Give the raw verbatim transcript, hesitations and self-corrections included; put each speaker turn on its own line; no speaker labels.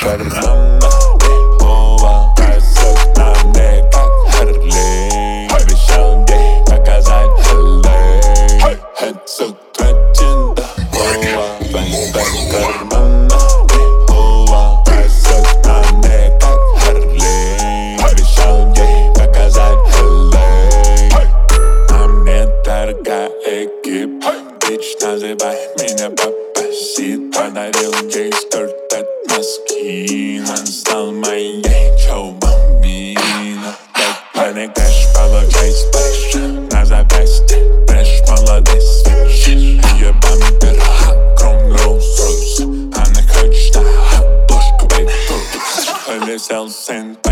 кармана легкого. Бросок на мне как Харли. Обещал мне показать Харли. Headset тратен до пола. Бэнг-бэнг кармана легкого. Бросок на мне как Харли. Обещал мне показать Харли. А мне дорога экипа. Бич, называй меня папасит. Подарил ей скорт от носки. Он стал моей чоу-бомбино. Дай мне кэш, получай сплэш. На запястье брэш, молодой свеч. Ее бампер, огромный Rolls-Royce. Она хочет на обложку Бейт. Полетел сын